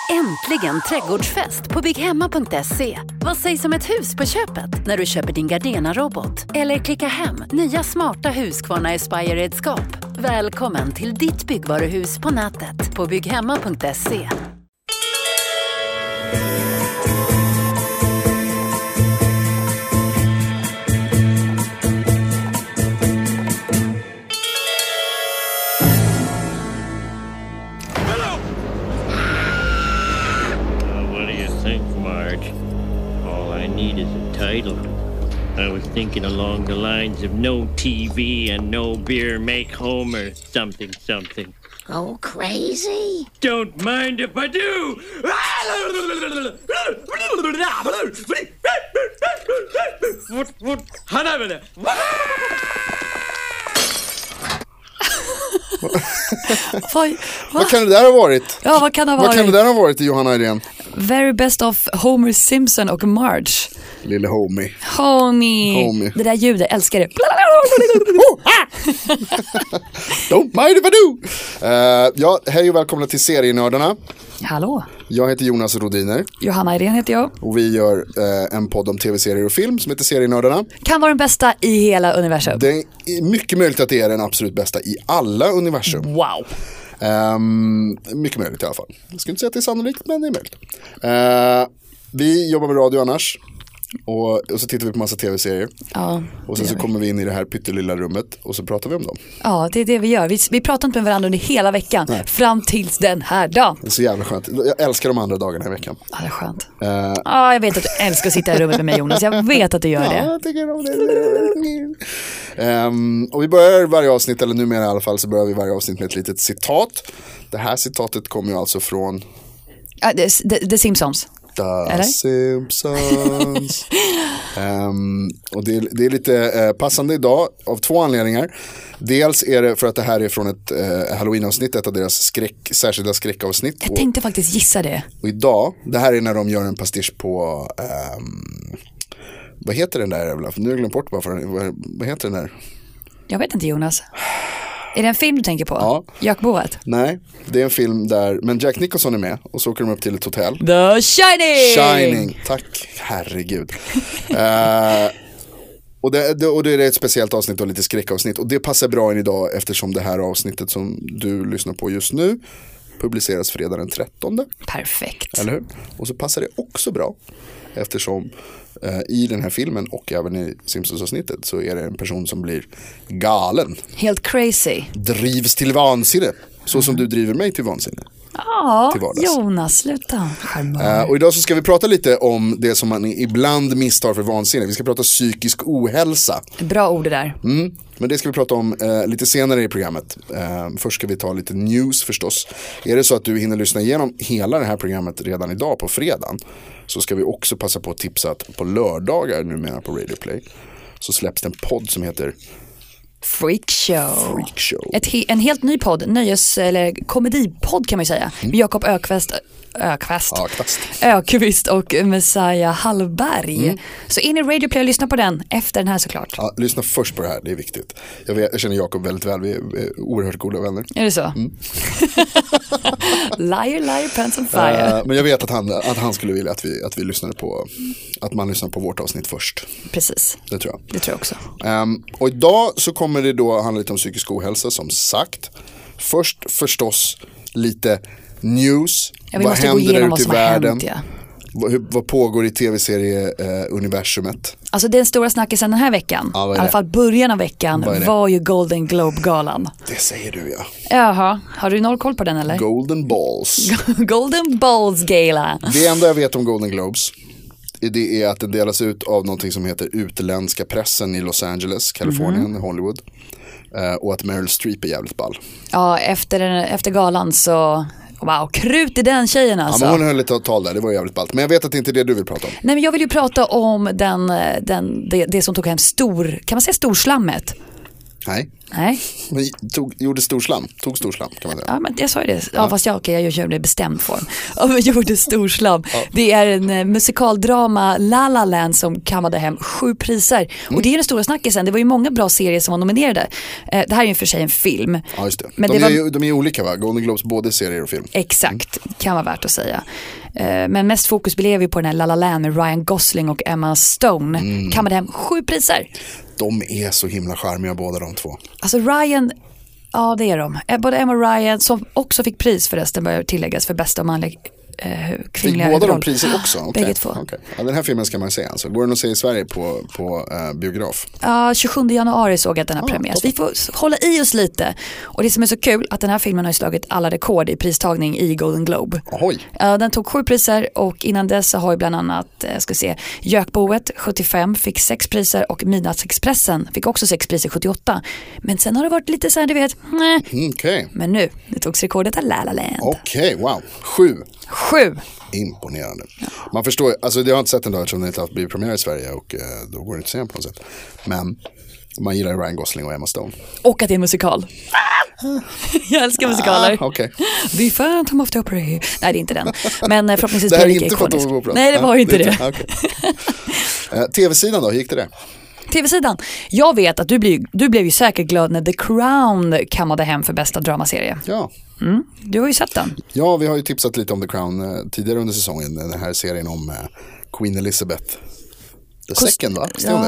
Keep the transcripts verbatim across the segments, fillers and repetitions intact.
Äntligen trädgårdsfest på bygghemma punkt se. Vad sägs om ett hus på köpet när du köper din Gardena-robot? Eller klicka hem nya smarta Husqvarna Aspire-redskap. Välkommen till ditt byggvaruhus på nätet på bygghemma punkt se. I was thinking along the lines of no T V and no beer make Homer something something. Go crazy? Don't mind if I do! What, what? Han är väl det? Vad, vad kan det där ha varit? Ja, vad kan det ha varit? Vad kan det där ha varit, Johanna Irene? Very best of Homer Simpson och Marge. Lille homie. Homie. homie. Det där ljudet, älskar det. Don't mind if I do. Uh, ja, hej och välkomna till Serienördarna. Hallå. Jag heter Jonas Rodiner. Johanna Irene heter jag. Och vi gör uh, en podd om tv-serier och film som heter Serienördarna. Kan vara den bästa i hela universum. Det är mycket möjligt att det är den absolut bästa i alla universum. Wow. Um, mycket möjligt i alla fall. Jag skulle inte säga att det är sannolikt, men det är möjligt. Uh, vi jobbar med radio annars. Och, och så tittar vi på massa tv-serier. Ja, och sen så kommer vi in i det här pyttelilla rummet och så pratar vi om dem. Ja, det är det vi gör. Vi, vi pratar inte med varandra under hela veckan. Nej. Fram tills den här dagen. Det är så jävla skönt. Jag älskar de andra dagarna i veckan. Ja, det är skönt. Uh, ja, jag vet att du älskar att sitta i rummet med mig, Jonas. Jag vet att du gör ja, det. Jag tycker om det. um, och vi börjar varje avsnitt, eller numera i alla fall, så börjar vi varje avsnitt med ett litet citat. Det här citatet kommer ju alltså från... Ja, The, The Simpsons. The Eller? Simpsons. um, och det är, det är lite eh, passande idag av två anledningar. Dels är det för att det här är från ett eh, Halloween-avsnitt, ett av deras skräck, särskilda skräckavsnitt. Jag tänkte och, faktiskt gissa det. Och idag, det här är när de gör en pastisch på um, vad heter den där? Nu har jag glömt bort varför. Vad, vad heter den där? Jag vet inte, Jonas. Är det en film du tänker på? Ja. Jack Boat? Nej, det är en film där, men Jack Nicholson är med och så åker de upp till ett hotell. The Shining! Shining, tack, herregud. uh, och, det, det, och det är ett speciellt avsnitt och lite skräckavsnitt. Och det passar bra in idag eftersom det här avsnittet som du lyssnar på just nu publiceras fredag den trettonde. Perfekt. Eller hur? Och så passar det också bra eftersom Uh, i den här filmen och även i Simpsons-avsnittet så är det en person som blir galen. Helt crazy. Drivs till vansinne. Så mm. som du driver mig till vansinne. Ja, Jonas, sluta. Uh, och idag så ska vi prata lite om det som man ibland misstar för vansinne. Vi ska prata psykisk ohälsa. Bra ord det där. Mm. Men det ska vi prata om uh, lite senare i programmet. Uh, först ska vi ta lite news förstås. Är det så att du hinner lyssna igenom hela det här programmet redan idag på fredagen, så ska vi också passa på att tipsa att på lördagar numera på Radio Play så släpps det en podd som heter Freak Show. Freak Show. Ett he- en helt ny podd, nöjes- eller komedipodd kan man ju säga. Mm. Med Jakob Ökvist, Ökvist. Ökvist. Ökvist och Messiah Hallberg. Mm. Så in i Radio Play och lyssna på den efter den här såklart. Ja, lyssna först på det här, det är viktigt. Jag, vet, jag känner Jakob väldigt väl, vi är oerhört goda vänner. Är det så? Mm. Liar, liar, pants on fire. Uh, men jag vet att han, att han skulle vilja att vi, att vi lyssnade på, att man lyssnar på vårt avsnitt först. Precis. Det tror jag. Det tror jag också. Um, och idag så kommer det då handla lite om psykisk ohälsa som sagt. Först förstås lite news. Ja, vi vad måste händer gå igenom där ute i vad som har världen? hänt, ja. Vad, vad pågår i tv-serie-universumet? Eh, alltså den stora snackisen den här veckan, ja, i alla fall början av veckan, var ju Golden Globe-galan. Det säger du, ja. Jaha, har du noll koll på den eller? Golden Balls. Golden Balls-gala. Det enda jag vet om Golden Globes, det är att den delas ut av någonting som heter utländska pressen i Los Angeles, Kalifornien, mm. Hollywood. Uh, och att Meryl Streep är jävligt ball. Ja, efter, efter galan så... Wow, krut i den tjejen alltså. Ja, men hon höll ett tal där, det var jävligt ballt. Men jag vet att det inte är det du vill prata om. Nej, men jag vill ju prata om den, den, det, det som tog hem stor, kan man säga storslammet? Nej. Nej. Men tog, gjorde storslam, tog storslam kan man säga. Ja, men jag sa ju det. Ja, ja. Fast jag, okay, jag gör det i bestämd form. Ja, men gjorde storslam. Ja. Det är en uh, musikaldrama La La Land som kammade hem sju priser. Mm. Och det är den stora snackisen. Det var ju många bra serier som var nominerade. Uh, det här är ju för sig en film. Ja, just det. Men de, det är, var... de är olika va? Golden Globes, både serier och film. Exakt, mm. kan vara värt att säga. Uh, men mest fokus blev ju på den här La La Land med Ryan Gosling och Emma Stone. Mm. Kammade hem sju priser. De är så himla charmiga båda de två. Alltså Ryan, ja det är de. Både Emma och Ryan som också fick pris förresten bör tilläggas för bästa manlig eh, kvinnliga huvudroll. Fick båda de priser också? Okay. Bägge två. Okay. Ja, den här filmen ska man se alltså. Går den att se i Sverige på, på uh, biograf? Ja, tjugosjunde januari såg jag att den här ah, premiär. Vi får hålla i oss lite. Och det som är så kul att den här filmen har slagit alla rekord i pristagning i Golden Globe. Oj. Uh, den tog sju priser och innan dess har ju bland annat, uh, ska se, Jökboet sjuttiofem fick sex priser och Midnattsexpressen fick också sex priser sjuttioåtta. Men sen har det varit lite så här, du vet, nej. Okay. Men nu, det togs rekordet av La La Land. Okej, okay, wow. Sju. Sju. Imponerande. Ja. Man förstår, alltså det har inte sett en dag eftersom det inte har blivit premiär i Sverige och eh, då går det inte att se på något sätt. Men man gillar Ryan Gosling och Emma Stone. Och att det är musikal. Jag älskar musikaler. Ah, okay. The Phantom of the Opera. Nej, det är inte den. Men förhoppningsvis det här är inte Phantom of the Opera. Nej, det var ju inte det. det. Okay. uh, Tv-sidan då, hur gick det där? Tv-sidan. Jag vet att du blev, du blev ju säkert glad när The Crown kammade hem för bästa dramaserie. Ja. Mm, du har ju sett den. Ja, vi har ju tipsat lite om The Crown eh, tidigare under säsongen. Den här serien om eh, Queen Elizabeth the Kost- second, va? Stämmer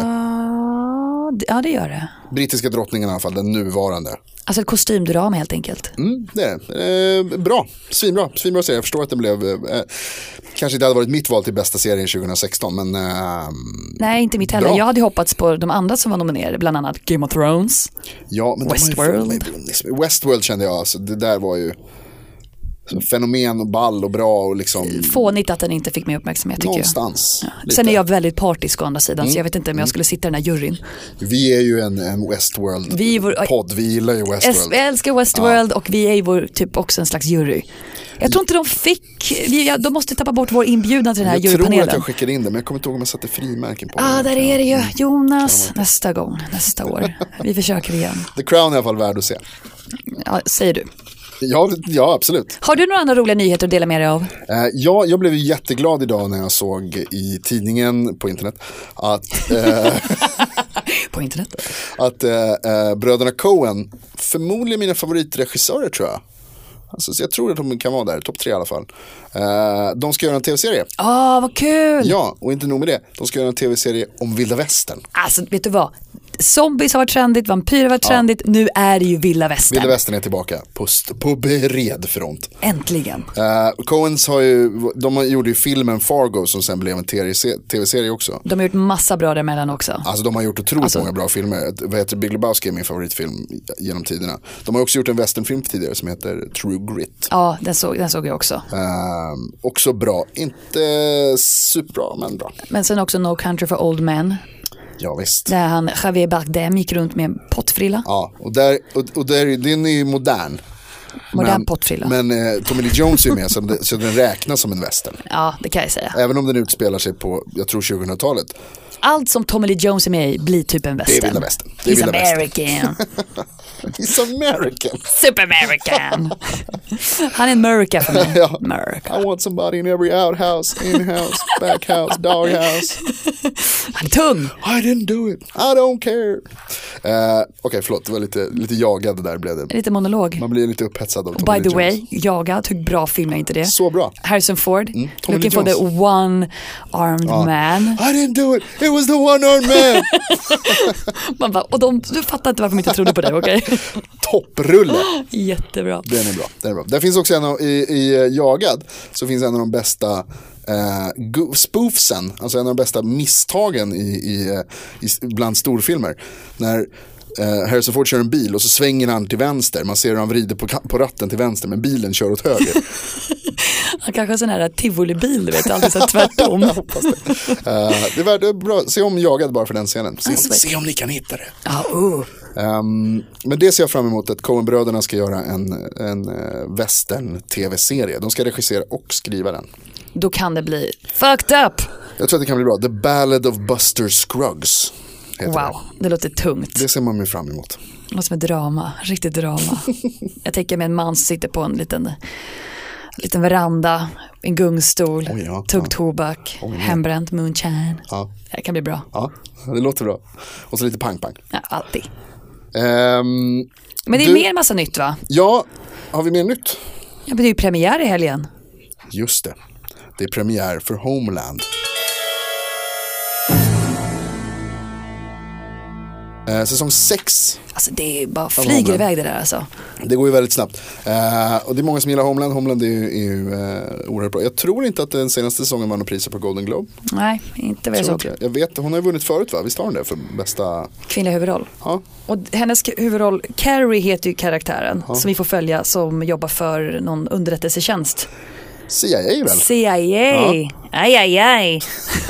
ja, det? Ja, det gör det. Brittiska drottningen i alla fall, den nuvarande. Alltså ett kostymdrama helt enkelt. Mm, det är det. Eh, bra, svinbra, svinbra serie. Jag förstår att den blev, eh, kanske inte hade varit mitt val till bästa serien tjugohundrasexton, men... Eh, Nej, inte mitt heller. Bra. Jag hade hoppats på de andra som var nominerade, bland annat Game of Thrones, ja, men Westworld. Ju, Westworld kände jag, alltså, det där var ju fenomen och ball och bra och liksom... Fånigt att den inte fick mer uppmärksamhet, tycker någonstans, jag. Ja. Sen är jag väldigt partisk å andra sidan, mm. så jag vet inte om jag skulle sitta i den här juryn. Vi är ju en, en Westworld-podd, vi, vi gillar ju Westworld. Vi älskar Westworld, ja. Och vi är ju vår, typ också en slags jury. Jag tror inte de fick, vi, de måste tappa bort vår inbjudan till den här jag jurypanelen. Jag tror att jag skickade in det, men jag kommer inte ihåg om jag satte frimärken på det. Ja, ah, där är det ju. Jonas, nästa gång, nästa år. Vi försöker igen. The Crown är i alla fall värd att se. Ja, säger du. Ja, ja, absolut. Har du några andra roliga nyheter att dela med dig av? Eh, ja, jag blev jätteglad idag när jag såg i tidningen på internet att... Eh, på internet? Att eh, bröderna Coen, förmodligen mina favoritregissörer tror jag. Alltså, så jag tror att de kan vara där, topp tre i alla fall. Uh, de ska göra en tv-serie. Åh, oh, vad kul! Ja, och inte nog med det. De ska göra en tv-serie om vilda västern. Alltså, vet du vad? Zombies har varit trendigt, vampyrer har varit ja. trendigt. Nu är det ju vilda västern. Vilda västern är tillbaka på, på bred front. Äntligen. Uh, Coens har ju, de gjorde ju filmen Fargo som sen blev en tv-serie också. De har gjort massa bra däremellan också. Alltså de har gjort otroligt alltså, många bra filmer. Vad heter Big Lebowski är min favoritfilm genom tiderna. De har också gjort en westernfilm tidigare som heter True Grit. Ja, den såg, den såg jag också. Uh, också bra. Inte superbra, men bra. Men sen också No Country for Old Men. Ja, visst. Där han, Javier Bardem, gick runt med en pottfrilla. Ja, och, där, och, och där, den är ju modern. Modern men, pottfrilla. Men eh, Tommy Lee Jones är med, så, det, så den räknas som en western. Ja, det kan jag säga. Även om den utspelar sig på, jag tror, tjugohundratalet. Allt som Tommy Lee Jones är med i blir typ en western. Det är vilda västern. Det är He's vilda American. He's American. Super American. Han är en America för mig. Ja. America. I want somebody in every outhouse, in-house, backhouse, doghouse. Han är tung. I didn't do it. I don't care. Uh, Okej, okay, förlåt. Det var lite, lite jagad där blev det. Lite monolog. Man blir lite upphetsad av Tommy By the Lee way, jagad. Hur bra film är inte det? Så bra. Harrison Ford. Mm, looking for the one-armed ja. man. I didn't do it. It was the one-armed man. Man bara, och de, du fattar inte varför de inte trodde på det, okej? Okay? Topprulle. Jättebra. Den är bra. Den är bra. Där finns också en av, i, i Jagad så finns en av de bästa eh, spoofsen, alltså en av de bästa misstagen i, i, i bland storfilmer. När eh, Harrison Ford kör en bil och så svänger han till vänster. Man ser hur han vrider på, på ratten till vänster, men bilen kör åt höger. Han kanske har sån här tivoli-bil, du vet, alltid så tvärtom. Jag hoppas det. Uh, det är värt, det är bra. Se om Jagad bara för den scenen. Se, om, se om ni kan hitta det. Ah, uh. um, men det ser jag fram emot, att Coen-bröderna ska göra en, en uh, western-tv-serie. De ska regissera och skriva den. Då kan det bli fucked up. Jag tror att det kan bli bra. The Ballad of Buster Scruggs. Wow, det. det låter tungt. Det ser man mig fram emot. Något som är drama, riktigt drama. Jag tänker mig en man som sitter på en liten, liten veranda, en gungstol, Oj, ja, tugg ja. tobak, Oj, ja. hembränt moonshine. Ja. Det kan bli bra. Ja, det låter bra. Och så lite pang-pang. Ja, alltid. Ehm, Men det är du, mer en massa nytt va? Ja, har vi mer nytt? Ja, men det är ju premiär i helgen. Just det. Det är premiär för Homeland. Eh, säsong sex. Alltså det är bara flyger iväg det där alltså. Det går ju väldigt snabbt. Eh, och det är många som gillar Homeland. Homeland är ju, är ju eh, oerhört bra. Jag tror inte att den senaste säsongen vann priser på Golden Globe. Nej, inte vad jag såg. Jag. jag vet, hon har ju vunnit förut va? Visst har hon det för bästa... Kvinnliga huvudroll. Ja. Och hennes huvudroll, Carrie heter ju karaktären Ja. som vi får följa som jobbar för någon underrättelsetjänst. C I A väl? C I A. Ja. Aj, aj, aj.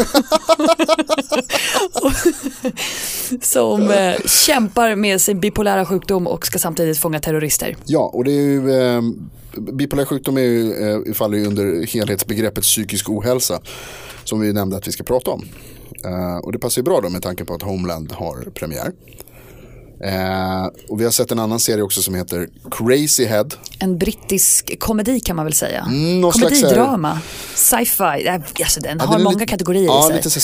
Som eh, kämpar med sin bipolära sjukdom och ska samtidigt fånga terrorister. Ja, och det är ju... Eh, bipolär sjukdom är ju, eh, faller ju under helhetsbegreppet psykisk ohälsa. Som vi nämnde att vi ska prata om. Eh, och det passar ju bra då med tanke på att Homeland har premiär. Eh, och vi har sett en annan serie också som heter Crazy Head. En brittisk komedi kan man väl säga. Mm, någon Komedidrama, sci-fi, alltså den Ja, har den är många lite, kategorier ja, i sig. lite så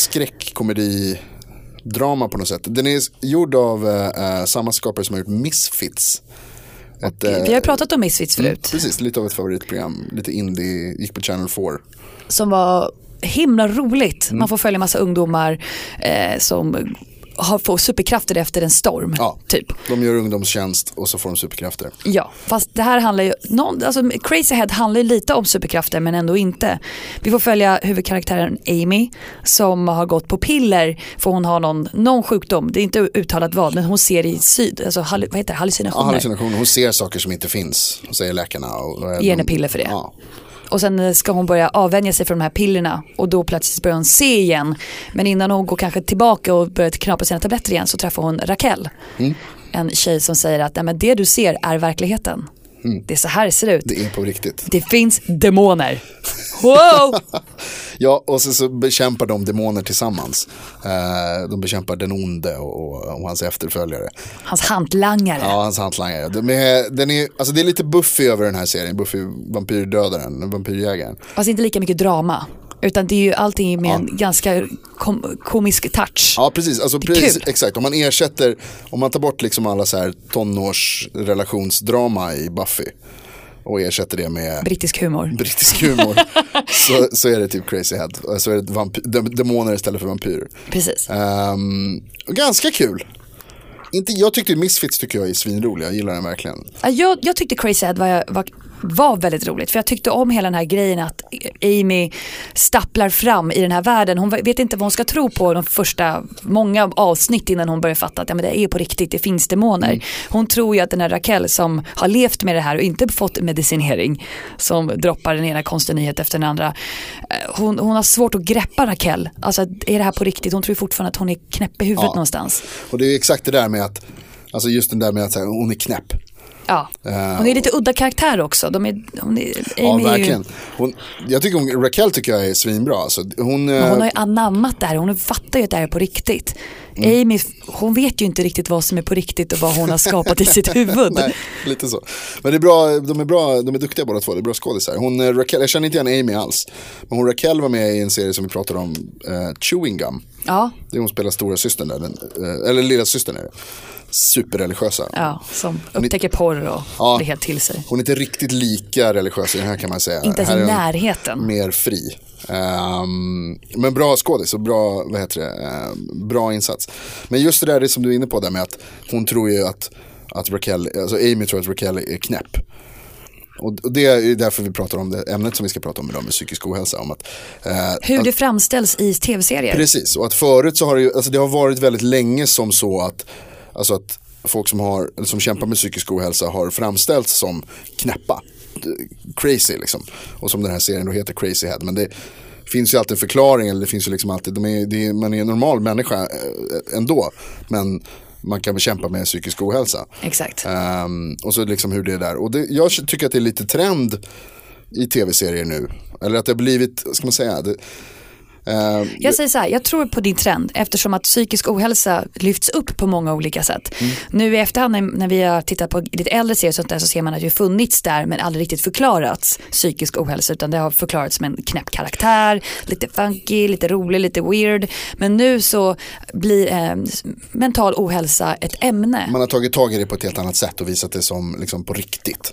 skräckkomedi-drama på något sätt. Den är gjord av eh, samma skapare som har gjort Misfits. Ett, Vi har ju pratat om Misfits förut. Mm, precis, lite av ett favoritprogram. Lite indie, gick på Channel four. Som var himla roligt. Man får följa massa ungdomar eh, som har, får superkrafter efter en storm. Ja, typ. de gör ungdomstjänst och så får de superkrafter. Ja, fast det här handlar ju, någon, alltså Crazy Head handlar ju lite om superkrafter men ändå inte. Vi får följa huvudkaraktären Amy som har gått på piller för hon har någon, någon sjukdom. Det är inte uttalat vad, men hon ser i syd, alltså vad heter det, hallucinationer. Ja, hallucinationer. Hon ser saker som inte finns, säger läkarna. Och, och Ge henne piller för det. Ja. Och sen ska hon börja avvänja sig från de här pillerna och då plötsligt börjar hon se igen. Men innan hon går kanske tillbaka och börjar knappa sina tabletter igen så träffar hon Raquel. Mm. En tjej som säger att nej, men det du ser är verkligheten. Mm. Det är så här det ser ut. Det är på riktigt. Det finns demoner. Wow! Ja, och så, så bekämpar de demoner tillsammans. Eh, de bekämpar den onde och, och, och hans efterföljare. Hans hantlangare. Ja, hans hantlangare. De är, den är, alltså det är lite Buffy över den här serien. Buffy vampyrdödaren, vampyrjägaren. Fast inte lika mycket drama. Utan det är ju allting med ja. en ganska kom- komisk touch. Ja, precis. Alltså, precis exakt. Om man ersätter, om man tar bort liksom alla så här tonårsrelationsdrama i Buffy och ersätter det med brittisk humor, brittisk humor så, så är det typ Crazy Head. Så är det vampy- demoner istället för vampyrer. Precis. Um, ganska kul. Inte, jag tyckte Misfits tycker jag är svinrolig. Jag gillar den verkligen. Jag, jag tyckte Crazy Head var, var, var väldigt roligt. För jag tyckte om hela den här grejen att Amy stapplar fram i den här världen. Hon vet inte vad hon ska tro på de första många avsnitt innan hon börjar fatta att ja, men det är på riktigt, det finns demoner. Mm. Hon tror ju att den här Raquel som har levt med det här och inte fått medicinering, som droppar den ena konstiga nyhet efter den andra. Hon, hon har svårt att greppa Raquel. Alltså är det här på riktigt? Hon tror fortfarande att hon är knäpp i huvudet ja. någonstans. Och det är exakt det där med att, alltså just den där med att säga, hon är knäpp. Ja, hon är lite udda karaktär också. De är, hon är, ja, verkligen. Hon, jag tycker hon, Raquel tycker jag är svinbra. Alltså, hon, Men hon har ju anammat det här. Hon fattar ju att det här är på riktigt. Mm. Amy, hon vet ju inte riktigt vad som är på riktigt och vad hon har skapat i sitt huvud. Nej, lite så. Men det är bra, de är bra, de är duktiga båda två. Det är bra skådisar. Hon, Raquel, jag känner inte igen Amy alls. Men hon Raquel var med i en serie som vi pratade om, uh, Chewing Gum. Ja. Det är hon spelar stora systern där, den, uh, eller lilla systern är det. Superreligiösa. Ja, som upptäcker porr och ja, blir helt till sig. Hon är inte riktigt lika religiös i den här kan man säga. Inte ens i närheten. Mer fri. Um, men bra skådis och bra, vad heter det, uh, bra insats. Men just det där det som du är inne på där med att hon tror ju att, att Raquel, alltså Amy tror att Raquel är knäpp. Och det är därför vi pratar om det ämnet som vi ska prata om idag med psykisk ohälsa. Om att, uh, Hur det att, framställs i tv-serier. Precis, och att förut så har det ju, alltså det har varit väldigt länge som så att, alltså att folk som, har, som kämpar med psykisk ohälsa har framställts som knäppa, crazy liksom. Och som den här serien då heter Crazy Head. Men det finns ju alltid en förklaring, eller det finns ju liksom alltid, de är, det är, man är en normal människa ändå, men man kan bekämpa med psykisk ohälsa. Exakt. Um, och så liksom hur det är där. Och det, jag tycker att det är lite trend i tv-serier nu. Eller att det har blivit, ska man säga, det, Uh, jag säger så här, jag tror på din trend eftersom att psykisk ohälsa lyfts upp på många olika sätt. Mm. Nu i efterhand när, när vi har tittat på lite äldre serier sånt där, så ser man att det har funnits där men aldrig riktigt förklarats psykisk ohälsa, utan det har förklarats som en knäpp karaktär, lite funky, lite rolig, lite weird. Men nu så blir eh, mental ohälsa ett ämne. Man har tagit tag i det på ett helt annat sätt och visat det som liksom på riktigt.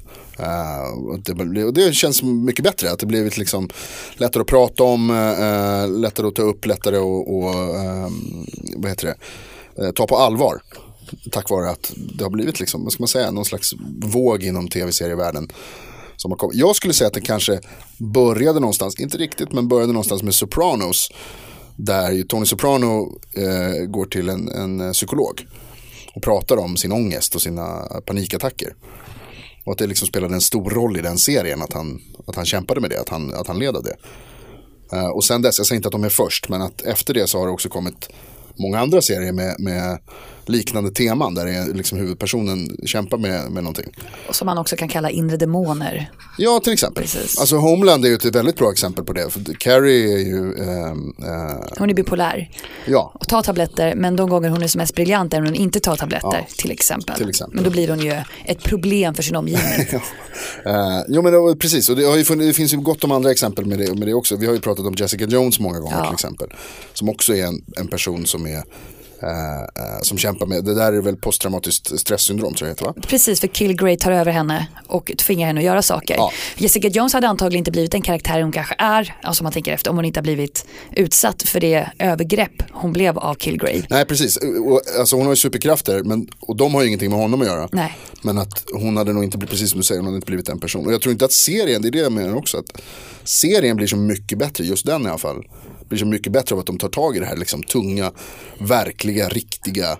Uh, och, det, och det känns mycket bättre, att det blivit liksom lättare att prata om, uh, lättare att ta upp, lättare att och, uh, vad heter det? Uh, ta på allvar, tack vare att det har blivit liksom, vad ska man säga, någon slags våg inom tv-serievärlden som har kommit. Jag skulle säga att det kanske började någonstans, inte riktigt, men började någonstans med Sopranos, där ju Tony Soprano uh, går till en, en psykolog och pratar om sin ångest och sina panikattacker. Och att det liksom spelade en stor roll i den serien, att han, att han kämpade med det, att han, att han ledde det. Uh, och sen dess, jag säger inte att de är först, men att efter det så har det också kommit många andra serier med, med liknande teman, där det är liksom huvudpersonen kämpar med, med någonting. Och som man också kan kalla inre demoner. Ja, till exempel. Precis. Alltså Homeland är ju ett väldigt bra exempel på det. För Carrie är ju... Uh, uh, hon är bipolär. Ja. Och tar tabletter, men de gånger hon är som mest briljant är hon inte tar tabletter, ja, till, exempel. till exempel. Men då blir hon ju ett problem för sin omgivning. ja. uh, jo, men det, precis. Och det, har ju funnits, det finns ju gott om andra exempel med det, med det också. Vi har ju pratat om Jessica Jones många gånger, ja, till exempel. Som också är en, en person som är... Uh, uh, som kämpar med, det där är väl posttraumatiskt stresssyndrom, tror jag heter, va? Precis, för Kilgrave tar över henne och tvingar henne att göra saker. Ja. Jessica Jones hade antagligen inte blivit den karaktär hon kanske är, alltså man tänker efter, om hon inte har blivit utsatt för det övergrepp hon blev av Kilgrave. Nej, precis. Och, alltså, hon har ju superkrafter, men, och de har ju ingenting med honom att göra. Nej. Men att hon hade nog inte blivit, precis som du säger, hon hade inte blivit en person. Och jag tror inte att serien, det är det jag menar också, att serien blir så mycket bättre, just den i alla fall, blir så mycket bättre av att de tar tag i det här liksom tunga, verkliga, riktiga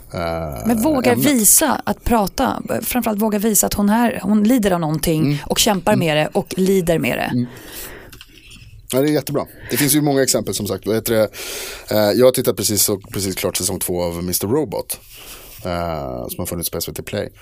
uh, men vågar ämnet. Visa att prata, framförallt vågar visa att hon, här, hon lider av någonting, mm, och kämpar mm. med det och lider med det. Mm. Ja, det är jättebra. Det finns ju många exempel, som sagt. Vad heter det? Uh, jag har tittat precis, så, precis klart säsong två av mister Robot, uh, som har funnits på S V T Play.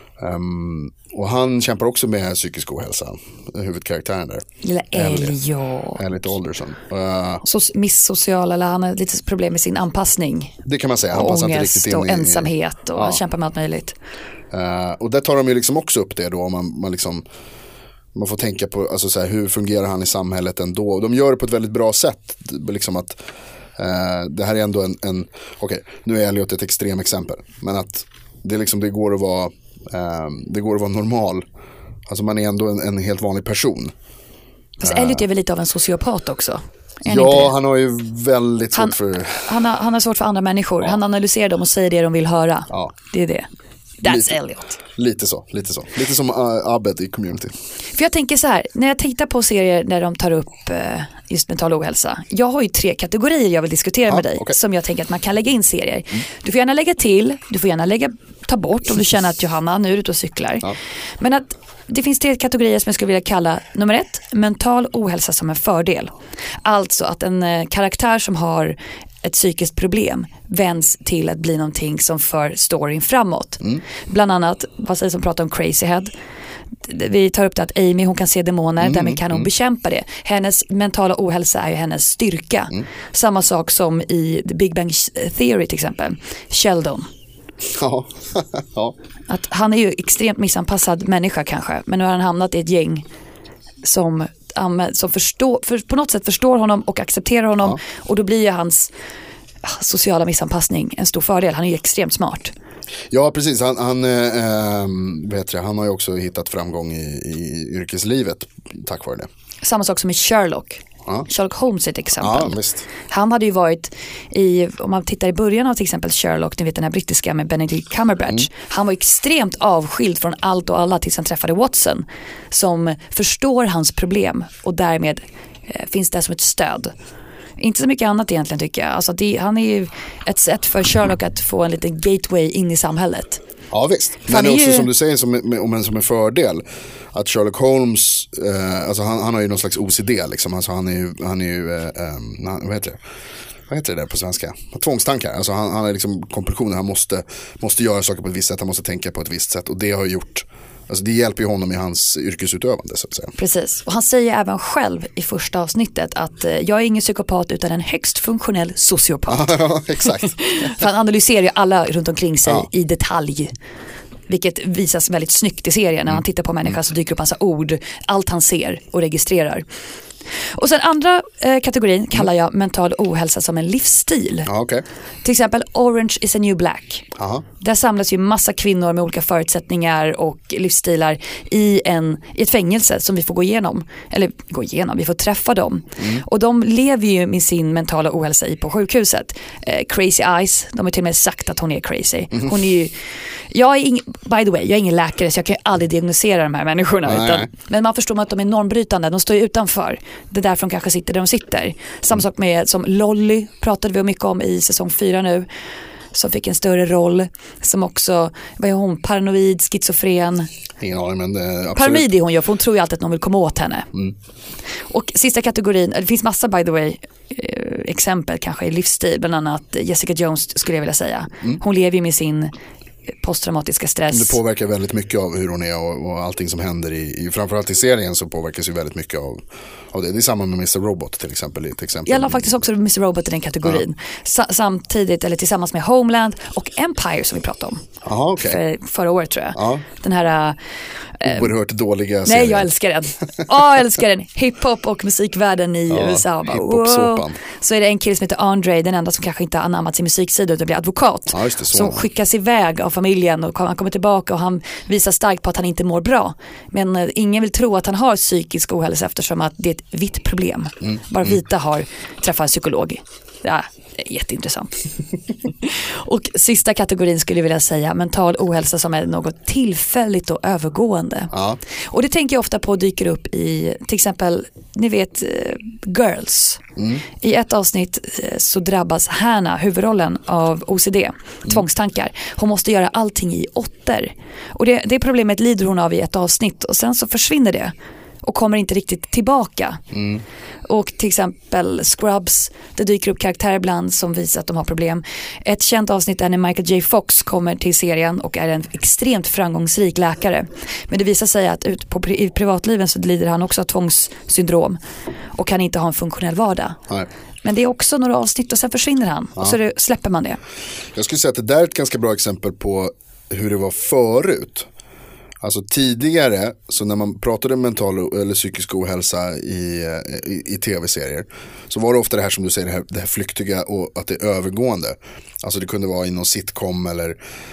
Um, och han kämpar också med psykisk ohälsa, huvudkaraktären där. Lilla Elliot. Elliot Alderson. Uh, så misssocial, eller han har lite problem med sin anpassning. Det kan man säga. Han passar inte riktigt in och i, ensamhet och ja. Han kämpar med allt möjligt. Uh, och där tar de ju liksom också upp det då, man, man liksom man får tänka på, alltså så här, hur fungerar han i samhället ändå. De gör det på ett väldigt bra sätt, liksom att uh, det här är ändå en, en okej, okay, nu är Elliot ett extrem exempel, men att det liksom, det går att vara Um, det går att vara normal. Alltså man är ändå en, en helt vanlig person. Fast Elliot är väl lite av en sociopat också? Ja, han har ju väldigt svårt han, för han har, han har svårt för andra människor, ja. Han analyserar dem och säger det de vill höra, ja. Det är det. That's lite, Elliot. Lite så, lite så. Lite som uh, Abed i Community. För jag tänker så här, när jag tittar på serier där de tar upp uh, just mental ohälsa. Jag har ju tre kategorier jag vill diskutera ja, med dig, okay. Som jag tänker att man kan lägga in serier. Mm. Du får gärna lägga till, du får gärna lägga, ta bort om du känner att Johanna, nu är du ute och cyklar. Ja. Men att det finns tre kategorier som jag skulle vilja kalla. Nummer ett, mental ohälsa som en fördel. Alltså att en uh, karaktär som har ett psykiskt problem vänds till att bli någonting som för storyn framåt. Mm. Bland annat, vad säger som pratar om Crazy Head. Vi tar upp det att Amy, hon kan se demoner, mm, därmed kan hon mm. bekämpa det. Hennes mentala ohälsa är ju hennes styrka. Mm. Samma sak som i The Big Bang Theory till exempel. Sheldon. Ja. ja. Att han är ju extremt missanpassad människa kanske, men nu har han hamnat i ett gäng som som förstår, för, på något sätt förstår honom och accepterar honom, ja. Och då blir ju hans sociala missanpassning en stor fördel. Han är ju extremt smart. Ja, precis. Han, han, äh, vet jag, han har ju också hittat framgång i, i yrkeslivet tack vare det. Samma sak som i Sherlock. Ja. Sherlock Holmes är ett exempel. Ja, visst. Han hade ju varit i, om man tittar i början av till exempel Sherlock, ni vet den här brittiska med Benedict Cumberbatch. Mm. Han var extremt avskild från allt och alla tills han träffade Watson, som förstår hans problem och därmed eh, finns det som ett stöd. Inte så mycket annat egentligen tycker jag. Alltså det, han är ju ett sätt för Sherlock att få en liten gateway in i samhället. Ja visst, men också ju... som du säger som, om en, som en fördel att Sherlock Holmes eh, alltså han, han har ju någon slags O C D liksom. Alltså han är ju, han är ju eh, eh, vad heter det? Vad heter det där på svenska? Tvångstankar. Alltså han, han har liksom kompulsioner, han måste, måste göra saker på ett visst sätt, han måste tänka på ett visst sätt, och det har gjort Alltså det hjälper ju honom i hans yrkesutövande så att säga. Precis, och han säger även själv i första avsnittet att eh, jag är ingen psykopat utan en högst funktionell sociopat. Ja, exakt. För han analyserar ju alla runt omkring sig ja. i detalj. Vilket visas väldigt snyggt i serien. När han tittar på människan så dyker upp massa ord. Allt han ser och registrerar. Och sen andra eh, kategorin kallar jag mental ohälsa som en livsstil. Ja, okay. Till exempel Orange is a new black. Aha. Där samlas ju massa kvinnor med olika förutsättningar och livsstilar i, en, i ett fängelse som vi får gå igenom. Eller gå igenom, vi får träffa dem. Mm. Och de lever ju med sin mentala ohälsa i på sjukhuset. Eh, Crazy Eyes, de har till och med sagt att hon är crazy. Mm. Hon är ju, jag är ing, by the way, jag är ingen läkare så jag kan ju aldrig diagnosera de här människorna. Utan, men man förstår att de är normbrytande, de står ju utanför. Det är därför de kanske sitter där de sitter. Samma sak med som Lolly pratade vi mycket om i säsong fyra nu. Som fick en större roll. Som också, vad är hon? Paranoid, schizofren. Ingen aning, men eh, absolut. Paranoid är hon gör, för hon tror ju alltid att någon vill komma åt henne. Mm. Och sista kategorin, det finns massa by the way exempel kanske i livsstil. Bland annat Jessica Jones skulle jag vilja säga. Mm. Hon lever ju med sin posttraumatiska stress. Det påverkar väldigt mycket av hur hon är och, och allting som händer i, i framförallt i serien så påverkas ju väldigt mycket av, av det. Det är samma med mister Robot till exempel. Ett exempel. Jag la faktiskt också mister Robot i den kategorin. Ja. Sa- samtidigt, eller tillsammans med Homeland och Empire som vi pratade om. Aha, okay. För, förra året tror jag. Ja. Den här... Äh, oerhört dåliga nej, serier. jag älskar den. Åh, jag älskar den. Hiphop och musikvärlden i ja, U S A. Bara, wow. Så är det en kille som heter Andre, den enda som kanske inte har anammat sin musiksida utan blir advokat. Ja, just det, så. Som skickas iväg av familjen och han kommer tillbaka och han visar starkt på att han inte mår bra. Men eh, ingen vill tro att han har psykisk ohälsa eftersom att det är ett vitt problem. Mm. Bara vita har träffat en psykolog. Ja, det är jätteintressant. Och sista kategorin skulle jag vilja säga mental ohälsa som är något tillfälligt och övergående. Ja. Och det tänker jag ofta på dyker upp i till exempel, ni vet, Girls. Mm. I ett avsnitt så drabbas Hannah, huvudrollen, av O C D, mm. tvångstankar. Hon måste göra allting i åttor. Och det, det problemet lider hon av i ett avsnitt och sen så försvinner det. Och kommer inte riktigt tillbaka. Mm. Och till exempel Scrubs, det dyker upp karaktärer ibland som visar att de har problem. Ett känt avsnitt är när Michael J. Fox kommer till serien och är en extremt framgångsrik läkare. Men det visar sig att ut på, i privatliven så lider han också av tvångssyndrom och kan inte ha en funktionell vardag. Nej. Men det är också några avsnitt och sen försvinner han. Ja. Och så det, släpper man det. Jag skulle säga att det där är ett ganska bra exempel på hur det var förut. Alltså tidigare, så när man pratade mental eller psykisk ohälsa i, i, i tv-serier så var det ofta det här som du säger, det här, det här flyktiga och att det är övergående. Alltså det kunde vara i någon sitcom eller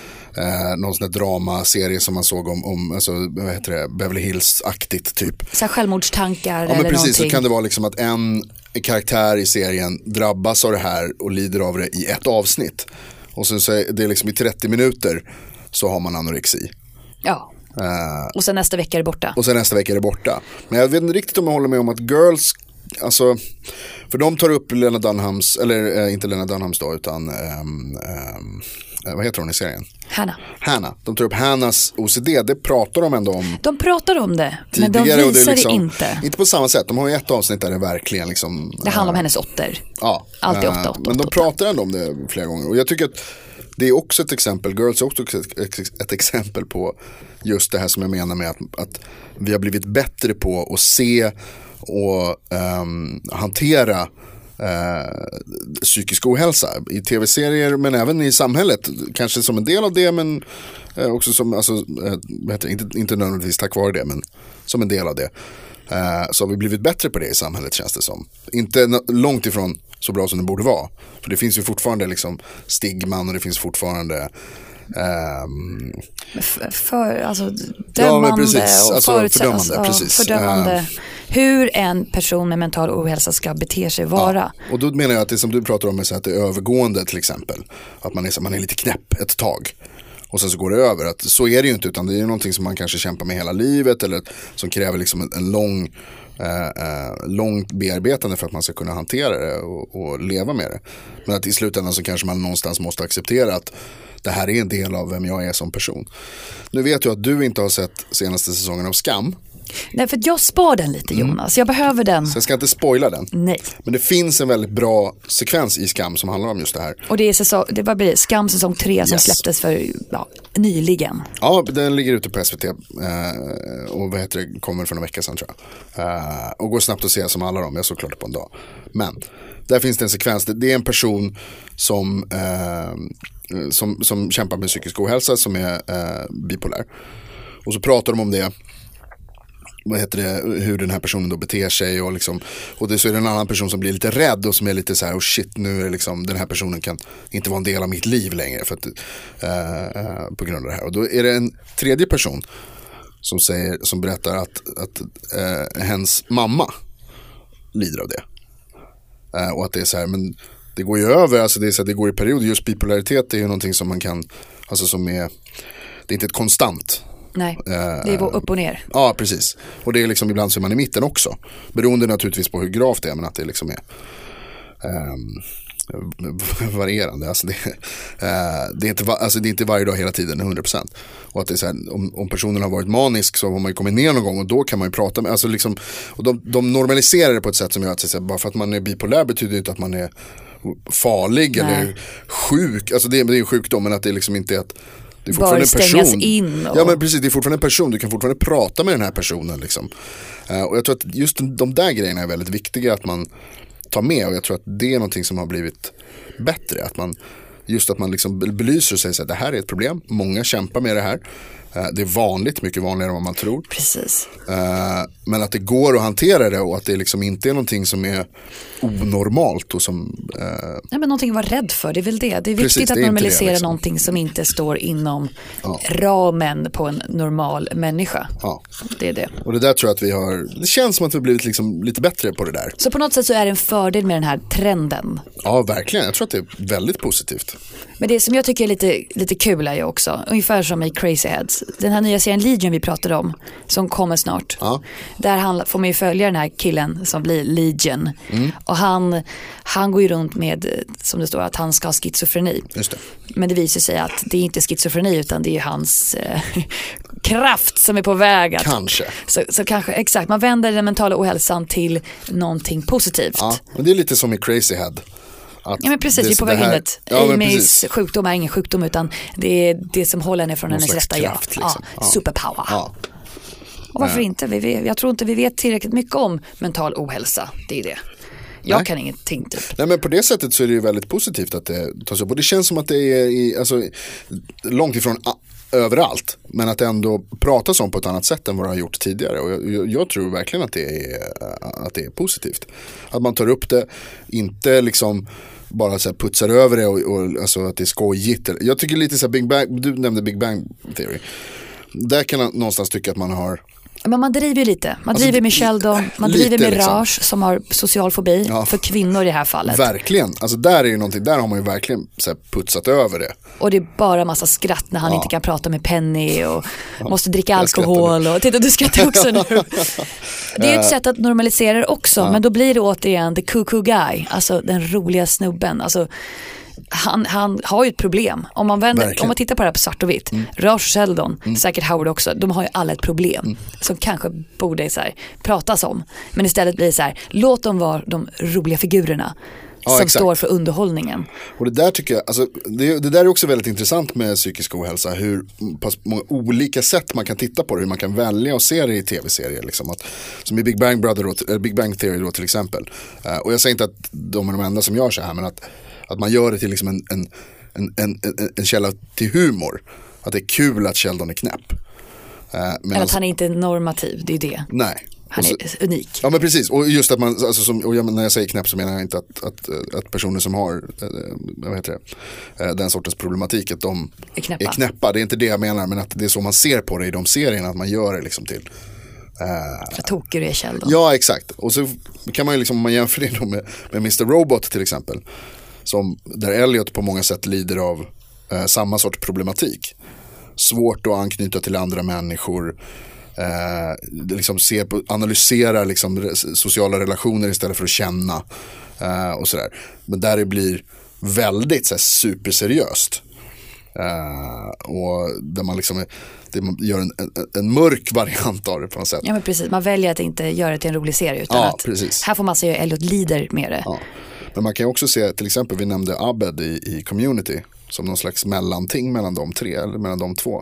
eh, någon sån där dramaserie som man såg om, om alltså, vad heter det, Beverly Hills-aktigt typ. Så självmordstankar ja, eller men precis, någonting. Så kan det vara liksom att en karaktär i serien drabbas av det här och lider av det i ett avsnitt. Och sen så är det liksom i trettio minuter så har man anorexi. Ja. Uh, och sen nästa vecka är det borta. Och sen nästa vecka är det borta. Men jag vet inte riktigt om jag håller med om att Girls, alltså, för de tar upp Lena Dunhams, eller äh, inte Lena Dunhams då, utan ähm, ähm, vad heter hon i serien? Hannah. Hannah. De tar upp Hannahs O C D, det pratar de ändå om. De pratar om det, men de visar det, liksom, det inte. Inte på samma sätt, de har ju ett avsnitt där det verkligen liksom. Det handlar äh, om hennes åttor. Ja. Alltid åtta, åtta, Men de åtta. pratar ändå om det flera gånger. Och jag tycker att det är också ett exempel, Girls är också ett, ett exempel på just det här som jag menar med att, att vi har blivit bättre på att se och um, hantera uh, psykisk ohälsa i tv-serier men även i samhället. Kanske som en del av det men uh, också som, alltså, uh, vad heter det? Inte, inte nödvändigtvis tack vare det men som en del av det. Uh, så har vi blivit bättre på det i samhället känns det som. Inte n- långt ifrån så bra som det borde vara. För det finns ju fortfarande liksom stigman och det finns fortfarande um... för, för, alltså, dömande ja, precis. och alltså, fördömande, alltså, precis. fördömande. Uh... Hur en person med mental ohälsa ska bete sig vara. Ja, och då menar jag att det som du pratar om är så att det är övergående till exempel. Att man är, så, man är lite knäpp ett tag. Och sen så går det över. Att så är det ju inte utan det är någonting som man kanske kämpar med hela livet. Eller som kräver liksom en, en lång Uh, uh, långt bearbetande för att man ska kunna hantera det och, och leva med det. Men att i slutändan så kanske man någonstans måste acceptera att det här är en del av vem jag är som person. Nu vet jag att du inte har sett senaste säsongen av Skam. Nej, för jag spar den lite, Jonas. Jag behöver den. Så jag ska inte spoila den. Nej. Men det finns en väldigt bra sekvens i Skam som handlar om just det här. Och det är säsong, det var blir Skam säsong tre som Yes. släpptes för ja, nyligen. Ja, den ligger ute på S V T eh, och vad heter det, kommer för en vecka sedan tror jag. Eh, och går snabbt att se som alla dem, jag såg klart på en dag. Men där finns det en sekvens, det, det är en person som, eh, som, som kämpar med psykisk ohälsa, som är eh, bipolär. Och så pratar de om det, vad heter det, hur den här personen då beter sig och liksom, och det så är det en annan person som blir lite rädd och som är lite så här, oh shit, nu är det liksom, den här personen kan inte vara en del av mitt liv längre för att, uh, på grund av det här. Och då är det en tredje person som säger, som berättar att, att uh, hens mamma lider av det. Uh, och att det är så här, men det går ju över, alltså det är så här, det går i perioder, just bipolaritet är ju någonting som man kan, alltså som är, det är inte ett konstant. Nej, det är upp och ner. Ja, precis. Och det är liksom, ibland så är man i mitten också. Beroende naturligtvis på hur gravt det är, men att det liksom är um, varierande. Alltså det, uh, det, är inte, alltså det är inte varje dag hela tiden, hundra procent. Och att det är så här, om, om personen har varit manisk så har man ju kommit ner någon gång och då kan man ju prata med, alltså liksom, och de, de normaliserar det på ett sätt som gör att så här, bara för att man är bipolär betyder inte att man är farlig. Nej. Eller sjuk. Alltså det, det är en sjukdom, men att det liksom inte är att det är fortfarande en person. In och... Ja, men precis, det är fortfarande en person. Du kan fortfarande prata med den här personen liksom. uh, Och jag tror att just de där grejerna är väldigt viktiga att man tar med. Och jag tror att det är någonting som har blivit bättre. Att man, just att man liksom belyser och säger så här, det här är ett problem. Många kämpar med det här. uh, Det är vanligt, mycket vanligare än vad man tror. Precis. uh, Men att det går att hantera det och att det liksom inte är någonting som är onormalt och som uh... Nej, men någonting att vara rädd för, det är väl det. Det är viktigt. Precis, att normalisera det, liksom. Någonting som inte står inom ja. ramen på en normal människa. Ja. Det är det. Och det där tror jag att vi har, det känns som att vi har blivit liksom lite bättre på det där. Så på något sätt så är det en fördel med den här trenden. Ja, verkligen. Jag tror att det är väldigt positivt. Men det som jag tycker är lite, lite kul är ju också, ungefär som i Crazy Heads, den här nya serien Legion vi pratade om, som kommer snart. Ja. Där han, får man ju följa den här killen som blir Legion. Mm. Och han, han går ju runt med, som det står, att han ska ha schizofreni. Just det. Men det visar sig att det är inte schizofreni utan det är hans eh, kraft som är på väg att, kanske. Så, så kanske, exakt, man vänder den mentala ohälsan till någonting positivt. Ja, men det är lite som i Crazy Head. Ja, men precis, vi är på väg in ett ja, Amys sjukdom är ingen sjukdom utan det är det som håller henne från någon hennes rätta kraft, ja. Liksom. Ja, superpower. Ja. Och varför Nej. inte? Vi vet, jag tror inte vi vet tillräckligt mycket om mental ohälsa. Det är det. Jag Nej. kan ingenting typ. Nej, men på det sättet så är det ju väldigt positivt att det tas upp. Och det känns som att det är i, alltså, långt ifrån a- överallt. Men att det ändå pratas om på ett annat sätt än vad det har gjort tidigare. Och jag, jag, jag tror verkligen att det, är, att det är positivt. Att man tar upp det, inte liksom bara så här putsar över det och, och alltså att det är skojigt. Jag tycker lite så här Big Bang, du nämnde Big Bang Theory. Där kan jag någonstans tycka att man har. Men man driver ju lite. Man alltså, driver med Sheldon, man driver med liksom. Raj som har social fobi ja. För kvinnor i det här fallet. Verkligen. Alltså där är ju någonting, där har man ju verkligen så här putsat över det. Och det är bara massa skratt när han ja. Inte kan prata med Penny och ja. Måste dricka alkohol och titta, du skrattar också nu. Det är ju ett sätt att normalisera det också, ja. Men då blir det återigen the cuckoo guy, alltså den roliga snubben. Alltså Han, han har ju ett problem. Om man, vänder, om man tittar på det här på svart och vitt, mm. Raj, Sheldon, mm. säkert Howard också, de har ju alla ett problem mm. som kanske borde så här, pratas om. Men istället blir det så här, låt dem vara de roliga figurerna ja, som exakt. Står för underhållningen. Och det där tycker jag, alltså, det, det där är också väldigt intressant med psykisk ohälsa, hur pass många olika sätt man kan titta på det, hur man kan välja och se det i tv-serier liksom. Att, som i Big Bang, Brother då, eller Big Bang Theory då till exempel. Uh, och jag säger inte att de är de enda som gör så här, men att Att man gör det till liksom en, en, en, en, en, en källa till humor. Att det är kul att Sheldon är knäpp. Uh, Eller att han är inte normativ, det är det. Nej. Han så, är unik. Ja, men precis. Och just att man, alltså som, och jag, när jag säger knäpp så menar jag inte att, att, att personer som har uh, vad heter det, uh, den sortens problematik, att de är knäppa. är knäppa. Det är inte det jag menar, men att det är så man ser på det i de serierna, att man gör det liksom till Uh, för toker är Sheldon. Ja, exakt. Och så kan man ju liksom, om man jämför det med, med mister Robot till exempel, som, där Elliot på många sätt lider av eh, samma sorts problematik. Svårt att anknyta till andra människor, eh, liksom se på, analysera liksom, sociala relationer istället för att känna eh, och sådär. Men där det blir väldigt så här, superseriöst. Uh, och där man liksom är, det man gör en, en, en mörk variant av det på något sätt. Ja men precis, man väljer att inte göra det till en rolig serie utan ja, att precis. Här får man se Elliot lider med det. Ja. Men man kan ju också se, till exempel vi nämnde Abed i, i Community som någon slags mellanting mellan de tre eller mellan de två.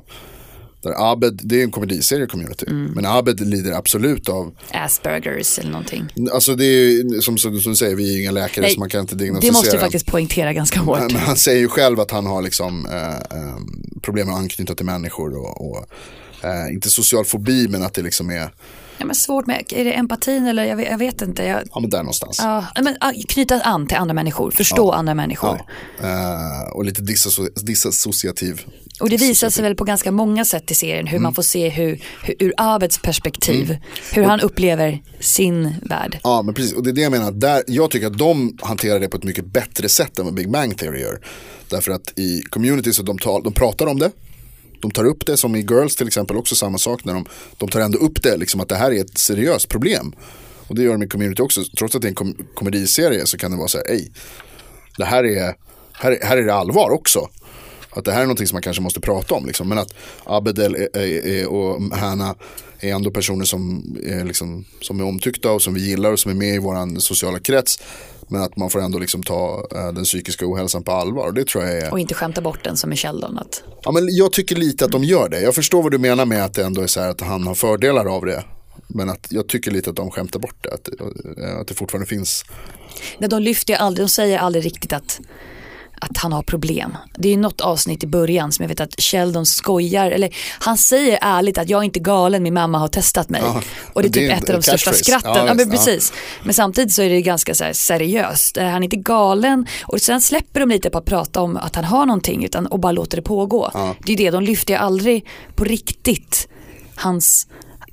Där Abed, det är en komediserie Community, mm. men Abed lider absolut av Aspergers eller någonting. Alltså det är ju som, som, som du säger, vi är inga läkare. Nej, så man kan inte diagnostisera. Det måste du faktiskt poängtera ganska hårt. Men, men han säger ju själv att han har liksom eh, eh, problem med att anknyta till människor och, och eh, inte social fobi, men att det liksom är ja, men svårt med, är det empatin eller jag vet, jag vet inte. Jag, ja men där någonstans. Ja, men knyta an till andra människor, förstå ja. andra människor. Ja. Eh, och lite dissoci- disassociativ. Och det visar sig väl på ganska många sätt i serien hur mm. man får se hur, hur ur Abeds perspektiv, mm. hur han upplever sin värld. Ja men precis, och det är det jag menar. Där, jag tycker att de hanterar det på ett mycket bättre sätt än vad Big Bang Theory gör. Därför att i Community så de, tar, de pratar om det. De tar upp det, som i Girls till exempel, också samma sak när de, de tar ändå upp det, liksom att det här är ett seriöst problem. Och det gör de i Community också, trots att det är en kom- komediserie så kan det vara så här, ej, det här är, här, här är det allvar också. Att det här är någonting som man kanske måste prata om liksom. Men att Abedel är, är, är, och Hanna är ändå personer som är, liksom, som är omtyckta och som vi gillar och som är med i våran sociala krets. Men att man får ändå liksom ta äh, den psykiska ohälsan på allvar. Och det tror jag är... Och inte skämta bort den som är Sheldon. Att... Ja, men jag tycker lite att de gör det. Jag förstår vad du menar med att det ändå är så här att han har fördelar av det. Men att jag tycker lite att de skämtar bort det. Att, att det fortfarande finns... Nej, de lyfter ju aldrig, de säger aldrig riktigt att att han har problem. Det är ju något avsnitt i början som jag vet att Sheldon skojar, eller han säger ärligt att jag är inte galen, min mamma har testat mig. Ja, och det är typ det är ett av de största skratten. Ja, ja, men precis. Ja. Men samtidigt så är det ganska så här seriöst. Han är inte galen och sen släpper de lite på att prata om att han har någonting utan och bara låter det pågå. Ja. Det är det, de lyfter ju aldrig på riktigt hans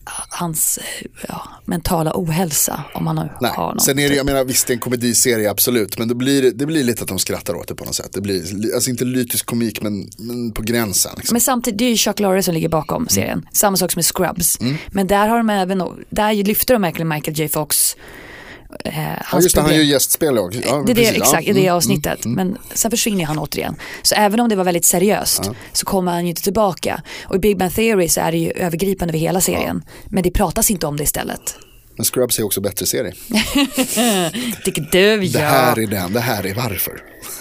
hans ja, mentala ohälsa om man har, Nej. har något. Sen är det, jag menar, visst det är en komediserie absolut, men det blir, det blir lite att de skrattar åt det på något sätt. Det blir, alltså inte lytisk komik men, men på gränsen. Liksom. Men samtidigt, det är ju Chuck Lorre som ligger bakom serien. Mm. Samma sak som med Scrubs. Mm. Men där har de även, där lyfter de verkligen Michael J. Fox. Eh, ja, just det, han gör gästspel också. Ja, det är det, exakt, i det avsnittet. Mm, mm. Men sen försvinner han återigen. Så även om det var väldigt seriöst ja. så kommer han ju inte tillbaka. Och i Big Bang Theory så är det ju övergripande över hela serien. Ja. Men det pratas inte om det istället. Men Scrubs är också bättre serie. Tycker du, ja. Det här är den, det här är varför.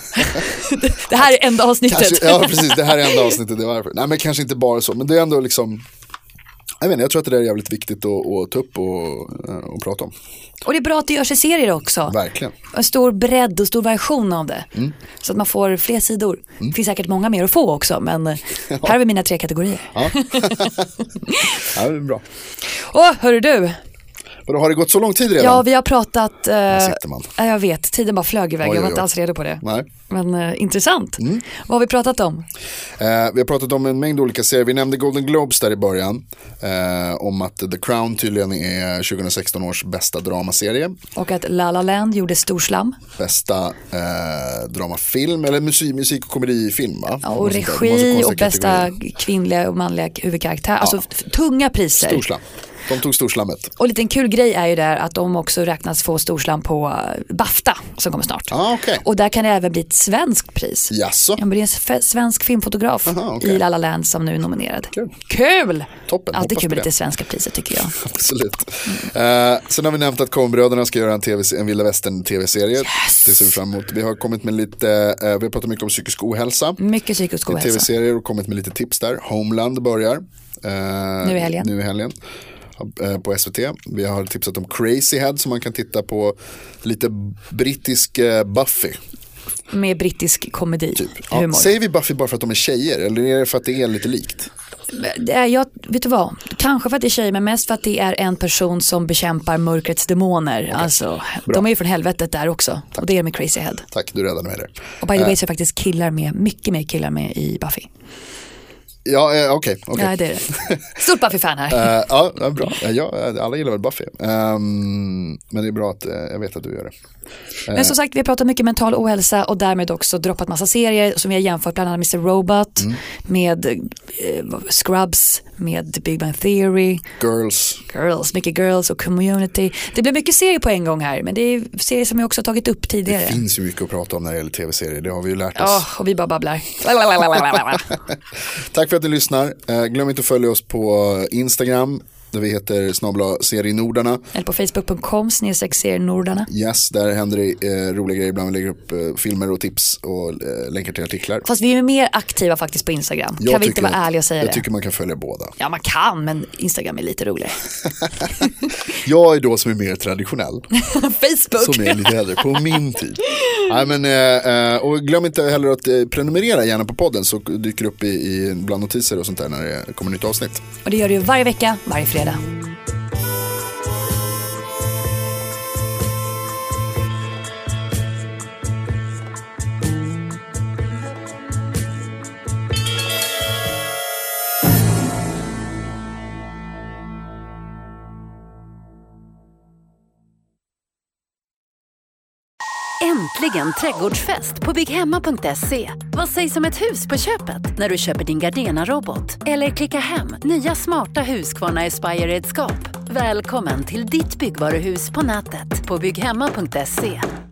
Det här är enda avsnittet. Kanske, ja, precis, det här är enda avsnittet, det är varför. Nej, men kanske inte bara så, men det är ändå liksom... Jag vet inte, jag tror att det är jävligt viktigt att, att ta upp och, och prata om. Och det är bra att det görs i serier också. Verkligen. En stor bredd och stor version av det. Mm. Så att man får fler sidor. Mm. Det finns säkert många mer att få också, men ja. Här har vi mina tre kategorier. Ja, ja det är bra. Åh, hörru du. Vadå, har det gått så lång tid redan? Ja, vi har pratat... Uh, sitter man. Jag vet, tiden bara flög iväg. Oj, jag var inte alls redo på det. Nej. Men uh, intressant. Mm. Vad har vi pratat om? Uh, vi har pratat om en mängd olika serier. Vi nämnde Golden Globes där i början. Uh, om att The Crown tydligen är tjugohundrasexton års bästa dramaserie. Och att La La Land gjorde storslam. Bästa uh, dramafilm, eller musik, musik- och komedifilm, va? Ja, och regi och bästa kvinnliga och manliga huvudkaraktär. Alltså ja. tunga priser. Storslam. De tog storslammet. Och lite en kul grej är ju där att de också räknas få storslam på BAFTA som kommer snart. Ah, okay. Och där kan det även bli ett svenskt pris. Jaså? Ja, men det är en f- svensk filmfotograf Aha, okay. i La La Land som nu är nominerad. Kul! Kul! Toppen, alltid kul med lite svenska priser tycker jag. Absolut. Mm. Uh, sen har vi nämnt att Coen-bröderna ska göra en, T V, en Vilda Västern tv-serie. Yes. Det ser vi fram emot. Vi har kommit med lite, uh, vi har pratat mycket om psykisk ohälsa. Mycket psykisk ohälsa. Tv-serier och kommit med lite tips där. Homeland börjar. Uh, nu i helgen. Nu i helgen. På S V T. Vi har tipsat om Crazy Head som man kan titta på, lite brittisk Buffy. Med brittisk komedi. Typ. Ja, säger vi Buffy bara för att de är tjejer eller är det för att det är lite likt? Det är, jag, vet du vad? Kanske för att det är tjejer men mest för att det är en person som bekämpar mörkrets demoner. Okay. Alltså, de är ju från helvetet där också. Tack. Och det är med Crazy Head. Tack, du räddade mig där. Och by the way så är faktiskt killar med, mycket mer killar med i Buffy. Ja, eh, okej. Okay, okay. Ja, det är det. Stort Buffy-fan här. uh, ja, bra. Ja, alla gillar väl Buffy. Um, men det är bra att uh, jag vet att du gör det. Uh, men som sagt, vi har pratat mycket mental ohälsa och därmed också droppat massa serier som vi har jämfört, bland annat mister Robot, mm. med uh, Scrubs, med Big Bang Theory. Girls. Girls, mycket Girls och Community. Det blir mycket serier på en gång här, men det är serier som jag också har tagit upp tidigare. Det finns ju mycket att prata om när det gäller tv-serier, det har vi ju lärt oss. Ja, oh, och vi bara babblar. Tack för att ni lyssnar. Uh, glöm inte att följa oss på Instagram där vi heter snabla serienordarna. Eller på facebook punkt com snedstreck serienordarna. Yes, där händer det eh, roliga grejer. Ibland vi lägger upp eh, filmer och tips och eh, länkar till artiklar. Fast vi är mer aktiva faktiskt på Instagram. Jag kan vi inte vara ärliga och säga jag det? Jag tycker man kan följa båda. Ja, man kan, men Instagram är lite roligare. Jag är då som är mer traditionell. Facebook. Som är lite äldre, på min tid. Nej, men, eh, och glöm inte heller att eh, prenumerera gärna på podden, så dyker upp i, i bland notiser och sånt där när det kommer nytt avsnitt. Och det gör du varje vecka, varje fredag. Äntligen trädgårdsfest på bygghemma punkt se. Vad sägs om ett hus på köpet när du köper din Gardena-robot? Eller klicka hem nya smarta Husqvarna Aspire-redskap. Välkommen till ditt byggvaruhus på nätet på bygghemma punkt se.